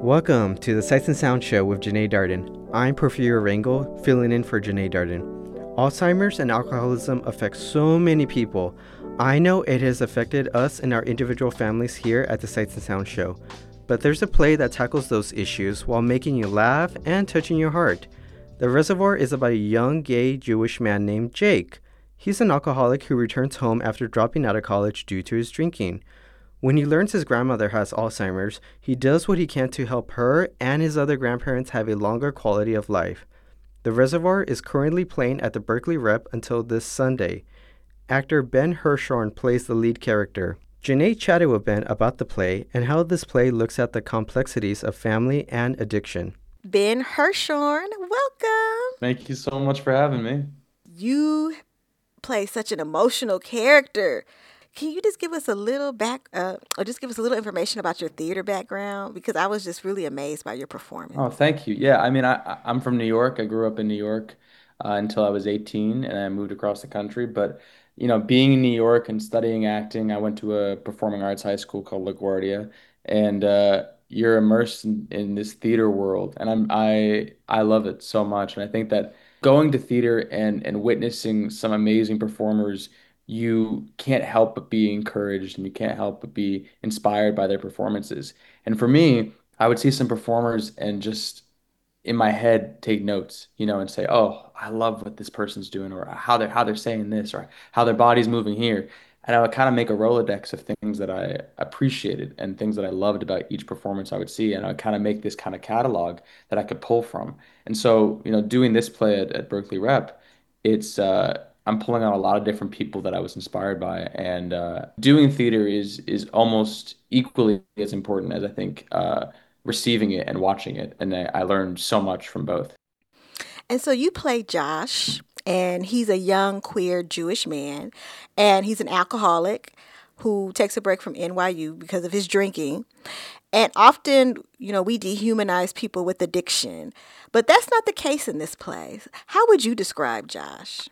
Welcome to the Sights and Sound Show with Janae Darden. I'm Porfirio Rangel, filling in for Janae Darden. Alzheimer's and alcoholism affect so many people. I know it has affected us and our individual families here at the Sights and Sound Show. But there's a play that tackles those issues while making you laugh and touching your heart. The Reservoir is about a young gay Jewish man named Jake. He's an alcoholic who returns home after dropping out of college due to his drinking. When he learns his grandmother has Alzheimer's, he does what he can to help her and his other grandparents have a longer quality of life. The Reservoir is currently playing at the Berkeley Rep until this Sunday. Actor Ben Hershorn plays the lead character. Janae chatted with Ben about the play and how this play looks at the complexities of family and addiction. Ben Hershorn, welcome. Thank you so much for having me. You play such an emotional character. Can you just give us a little information about your theater background? Because I was just really amazed by your performance. Oh, thank you. Yeah, I'm from New York. I grew up in New York until I was 18, and I moved across the country. But, being in New York and studying acting, I went to a performing arts high school called LaGuardia, and you're immersed in this theater world, and I love it so much. And I think that going to theater and witnessing some amazing performers, you can't help but be encouraged, and you can't help but be inspired by their performances. And for me, I would see some performers and just in my head take notes, and say, "Oh, I love what this person's doing, or how they're saying this, or how their body's moving here." And I would kind of make a Rolodex of things that I appreciated and things that I loved about each performance I would see, and I would kind of make this kind of catalog that I could pull from. And so, doing this play at Berkeley Rep, it's I'm pulling on a lot of different people that I was inspired by, and doing theater is almost equally as important as I think receiving it and watching it. And I learned so much from both. And so you play Josh, and he's a young queer Jewish man, and he's an alcoholic who takes a break from NYU because of his drinking. And often, we dehumanize people with addiction, but that's not the case in this play. How would you describe Josh?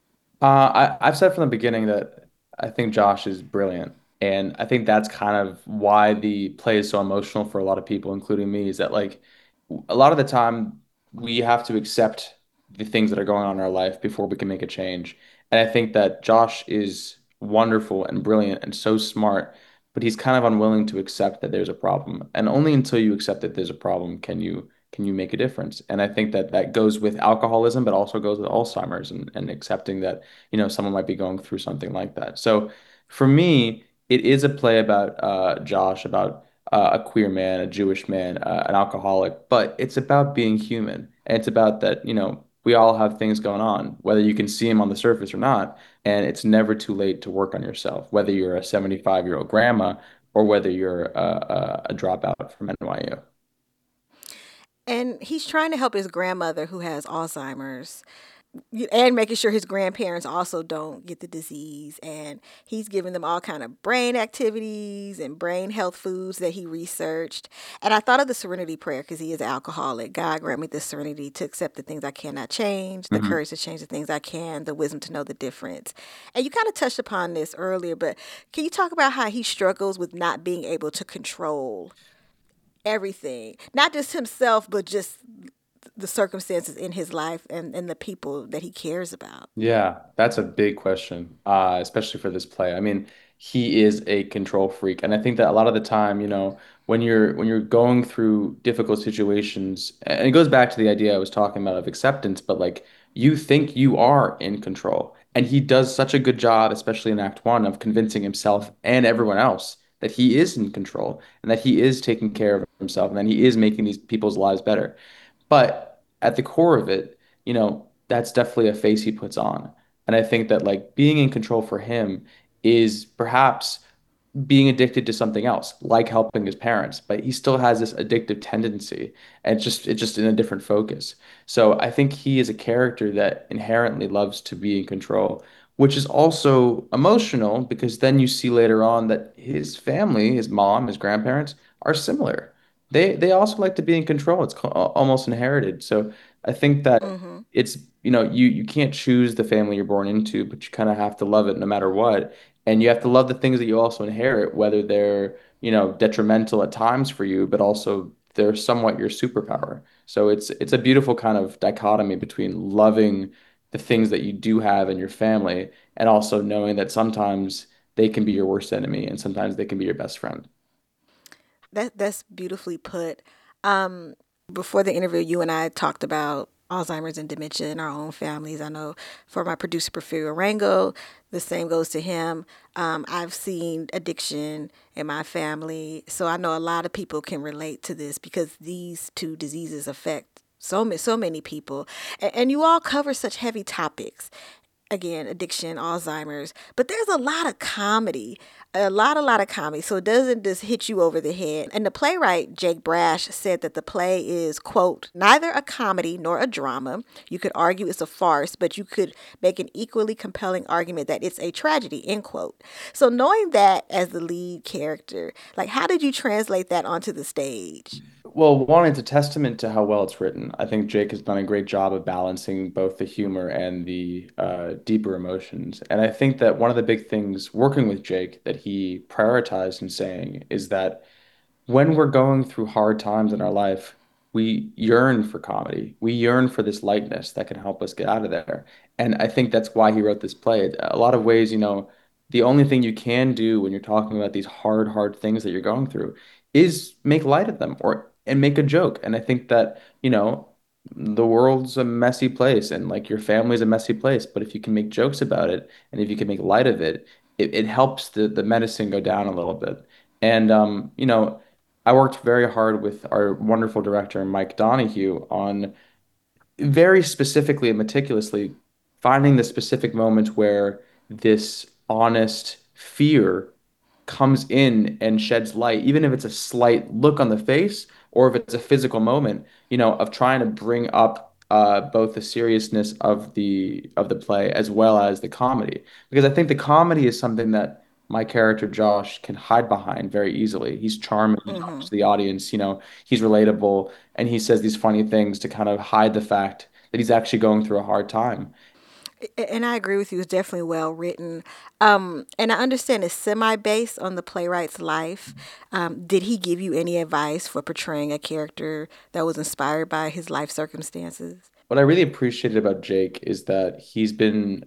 I've said from the beginning that I think Josh is brilliant. And I think that's kind of why the play is so emotional for a lot of people, including me, is that like a lot of the time we have to accept the things that are going on in our life before we can make a change. And I think that Josh is wonderful and brilliant and so smart, but he's kind of unwilling to accept that there's a problem. And only until you accept that there's a problem can you make a difference. And I think that that goes with alcoholism, but also goes with Alzheimer's and accepting that, someone might be going through something like that. So for me, it is a play about Josh, about a queer man, a Jewish man, an alcoholic, but it's about being human. And it's about that, we all have things going on, whether you can see them on the surface or not. And it's never too late to work on yourself, whether you're a 75-year-old grandma or whether you're a dropout from NYU. And he's trying to help his grandmother who has Alzheimer's and making sure his grandparents also don't get the disease, and he's giving them all kind of brain activities and brain health foods that he researched. And I thought of the serenity prayer because he is an alcoholic. God grant me the serenity to accept the things I cannot change, the Mhm. courage to change the things I can, the wisdom to know the difference. And you kind of touched upon this earlier, but can you talk about how he struggles with not being able to control everything, not just himself, but just the circumstances in his life and the people that he cares about? Yeah, that's a big question, especially for this play. I mean, he is a control freak, and I think that a lot of the time, when you're going through difficult situations, and it goes back to the idea I was talking about of acceptance, but like you think you are in control, and he does such a good job, especially in Act One, of convincing himself and everyone else that he is in control and that he is taking care of himself and that he is making these people's lives better. But at the core of it, that's definitely a face he puts on. And I think that like being in control for him is perhaps being addicted to something else, like helping his parents, but he still has this addictive tendency, and it's just in a different focus. So I think he is a character that inherently loves to be in control, which is also emotional because then you see later on that his family, his mom, his grandparents are similar. They also like to be in control. It's almost inherited. So I think that Mm-hmm. it's, you can't choose the family you're born into, but you kind of have to love it no matter what. And you have to love the things that you also inherit, whether they're, detrimental at times for you, but also they're somewhat your superpower. So it's a beautiful kind of dichotomy between loving the things that you do have in your family and also knowing that sometimes they can be your worst enemy and sometimes they can be your best friend. That's beautifully put. Um, Before the interview, you and I talked about Alzheimer's and dementia in our own families. I know for my producer, Porfirio Rango, the same goes to him. I've seen addiction in my family, so I know a lot of people can relate to this because these two diseases affect so many people, and you all cover such heavy topics, again, addiction, Alzheimer's, but there's a lot of comedy, a lot of comedy. So it doesn't just hit you over the head. And the playwright, Jake Brash, said that the play is, quote, neither a comedy nor a drama. You could argue it's a farce, but you could make an equally compelling argument that it's a tragedy, end quote. So knowing that as the lead character, like how did you translate that onto the stage? Well, one, it's a testament to how well it's written. I think Jake has done a great job of balancing both the humor and the deeper emotions. And I think that one of the big things working with Jake that he prioritized in saying is that when we're going through hard times in our life, we yearn for comedy. We yearn for this lightness that can help us get out of there. And I think that's why he wrote this play. A lot of ways, the only thing you can do when you're talking about these hard things that you're going through is make light of them or and make a joke. And I think that, the world's a messy place and like your family's a messy place. But if you can make jokes about it and if you can make light of it, it helps the medicine go down a little bit. And I worked very hard with our wonderful director, Mike Donahue, on very specifically and meticulously finding the specific moments where this honest fear comes in and sheds light, even if it's a slight look on the face or if it's a physical moment, of trying to bring up both the seriousness of the play as well as the comedy. Because I think the comedy is something that my character Josh can hide behind very easily. He's charming, he talks to the audience, he's relatable, and he says these funny things to kind of hide the fact that he's actually going through a hard time. And I agree with you. It's definitely well written. And I understand it's semi based on the playwright's life. Did he give you any advice for portraying a character that was inspired by his life circumstances? What I really appreciated about Jake is that he's been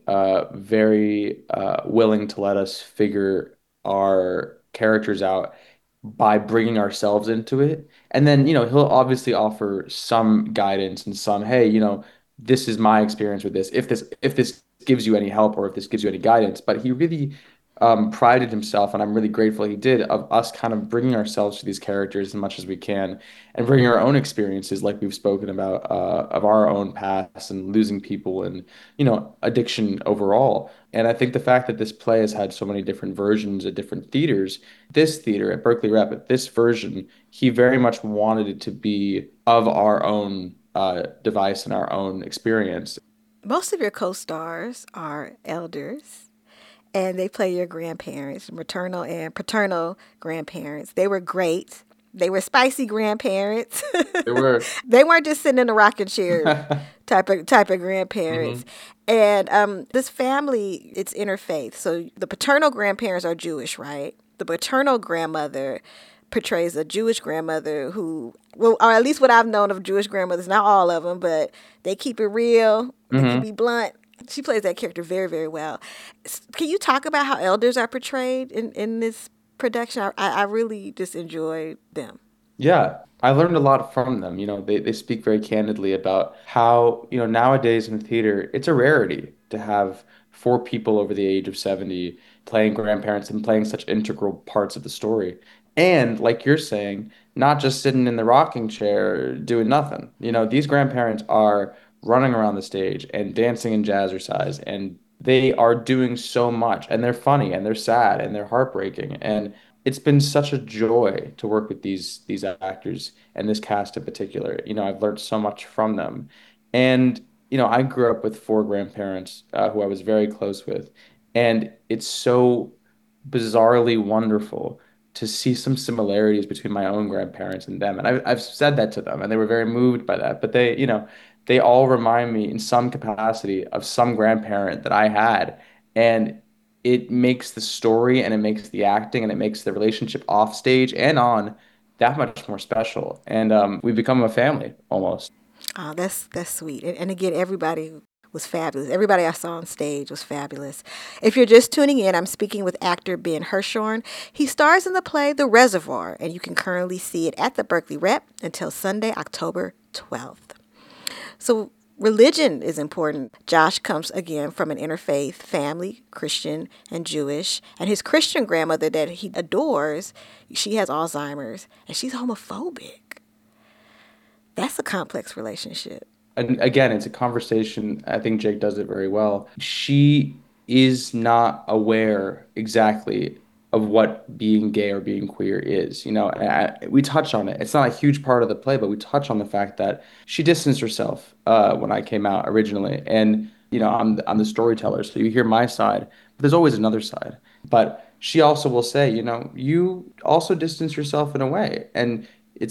very willing to let us figure our characters out by bringing ourselves into it. And then, he'll obviously offer some guidance and some, hey, this is my experience with this. If this gives you any help or if this gives you any guidance, but he really prided himself, and I'm really grateful he did, of us kind of bringing ourselves to these characters as much as we can and bringing our own experiences, like we've spoken about, of our own past and losing people and, addiction overall. And I think the fact that this play has had so many different versions at different theaters, this theater at Berkeley Rep, at this version, he very much wanted it to be of our own device and our own experience. Most of your co stars are elders, and they play your grandparents, maternal and paternal grandparents. They were great. They were spicy grandparents. They were. They weren't just sitting in a rocking chair type of grandparents. Mhm. And this family, it's interfaith. So the paternal grandparents are Jewish, right? The paternal grandmother portrays a Jewish grandmother who, well, or at least what I've known of Jewish grandmothers, not all of them, but they keep it real. They can Mhm. be blunt. She plays that character very, very well. Can you talk about how elders are portrayed in this production? I really just enjoy them. Yeah, I learned a lot from them. They speak very candidly about how, nowadays in theater, it's a rarity to have four people over the age of 70 playing grandparents and playing such integral parts of the story. And like you're saying, not just sitting in the rocking chair doing nothing. These grandparents are running around the stage and dancing in jazzercise, and they are doing so much, and they're funny, and they're sad, and they're heartbreaking. And it's been such a joy to work with these actors and this cast in particular. I've learned so much from them. And, I grew up with four grandparents who I was very close with. And it's so bizarrely wonderful to see some similarities between my own grandparents and them. And I've said that to them, and they were very moved by that. But they all remind me in some capacity of some grandparent that I had. And it makes the story and it makes the acting and it makes the relationship off stage and on that much more special. And we become a family almost. Oh, that's sweet. And again, everybody was fabulous. Everybody I saw on stage was fabulous. If you're just tuning in, I'm speaking with actor Ben Hershorn. He stars in the play The Reservoir, and you can currently see it at the Berkeley Rep until Sunday, October 12th. So religion is important. Josh comes again from an interfaith family, Christian and Jewish, and his Christian grandmother that he adores, she has Alzheimer's, and she's homophobic. That's a complex relationship. And again, it's a conversation. I think Jake does it very well. She is not aware exactly of what being gay or being queer is. We touch on it. It's not a huge part of the play, but we touch on the fact that she distanced herself when I came out originally. And, I'm the storyteller, so you hear my side, but there's always another side. But she also will say, you also distance yourself in a way. And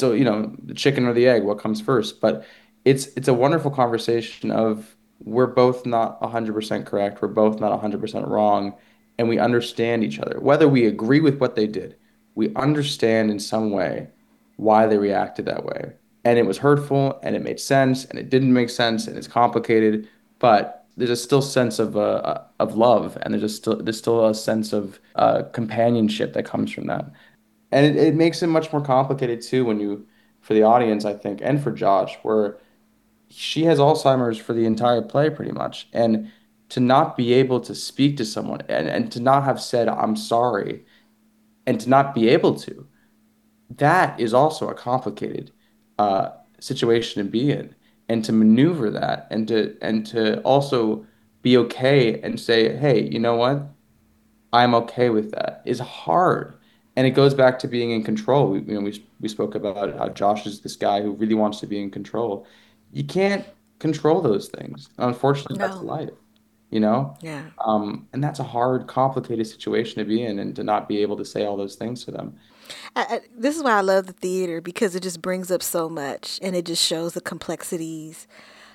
the chicken or the egg, what comes first? But it's a wonderful conversation of we're both not 100% correct, we're both not 100% wrong, and we understand each other. Whether we agree with what they did, we understand in some way why they reacted that way. And it was hurtful, and it made sense, and it didn't make sense, and it's complicated, but there's a still sense of love, and there's still a sense of companionship that comes from that. And it makes it much more complicated too for the audience, I think, and for Josh, where she has Alzheimer's for the entire play pretty much. And to not be able to speak to someone and to not have said, I'm sorry, and to not be able to, that is also a complicated uh, situation to be in. And to maneuver that and to also be okay and say, hey, you know what? I'm okay with that is hard. And it goes back to being in control. We spoke about how Josh is this guy who really wants to be in control. You can't control those things. Unfortunately, that's No. life, you know? Yeah. And that's a hard, complicated situation to be in and to not be able to say all those things to them. This is why I love the theater because it just brings up so much and it just shows the complexities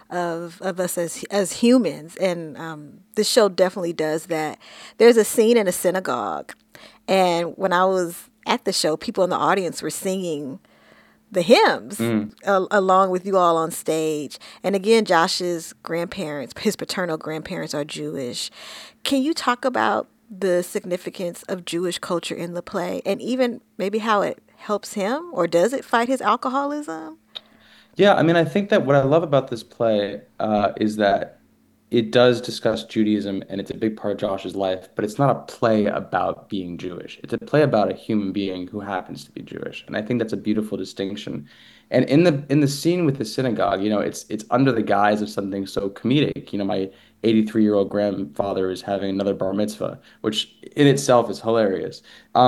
of us as humans. And this show definitely does that. There's a scene in a synagogue. And when I was at the show, people in the audience were singing the hymns Mm. along with you all on stage. And again, Josh's grandparents, his paternal grandparents are Jewish. Can you talk about the significance of Jewish culture in the play and even maybe how it helps him or does it fight his alcoholism? Yeah, I mean, I think that what I love about this play is that it does discuss Judaism and it's a big part of Josh's life, but it's not a play about being Jewish. It's a play about a human being who happens to be Jewish. And I think that's a beautiful distinction. And in the scene with the synagogue, it's under the guise of something so comedic. My 83-year-old grandfather is having another bar mitzvah, which in itself is hilarious.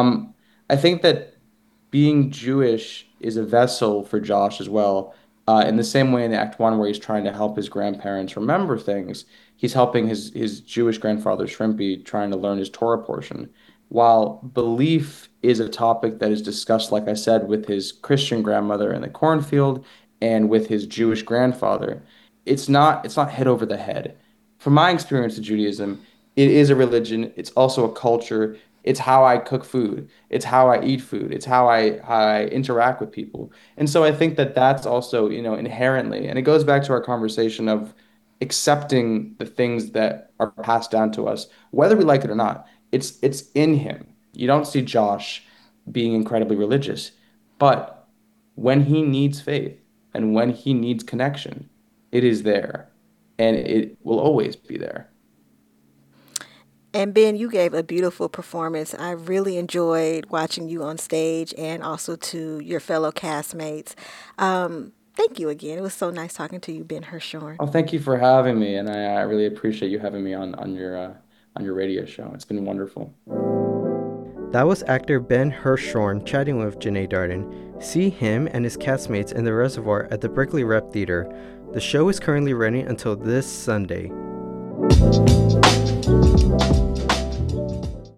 I think that being Jewish is a vessel for Josh as well. In the same way in Act One, where he's trying to help his grandparents remember things, he's helping his Jewish grandfather Shrimpy trying to learn his Torah portion. While belief is a topic that is discussed, like I said, with his Christian grandmother in the cornfield and with his Jewish grandfather, it's not hit over the head. From my experience of Judaism, it is a religion. It's also a culture. It's how I cook food. It's how I eat food. It's how I interact with people. And so I think that that's also, inherently, and it goes back to our conversation of accepting the things that are passed down to us, whether we like it or not. It's in him. You don't see Josh being incredibly religious, but when he needs faith and when he needs connection, it is there, and it will always be there. And Ben, you gave a beautiful performance. I really enjoyed watching you on stage and also to your fellow castmates. Thank you again. It was so nice talking to you, Ben Hershorn. Oh, thank you for having me, and I really appreciate you having me on your radio show. It's been wonderful. That was actor Ben Hershorn chatting with Janae Darden. See him and his castmates in the Reservoir at the Berkeley Rep Theater. The show is currently running until this Sunday.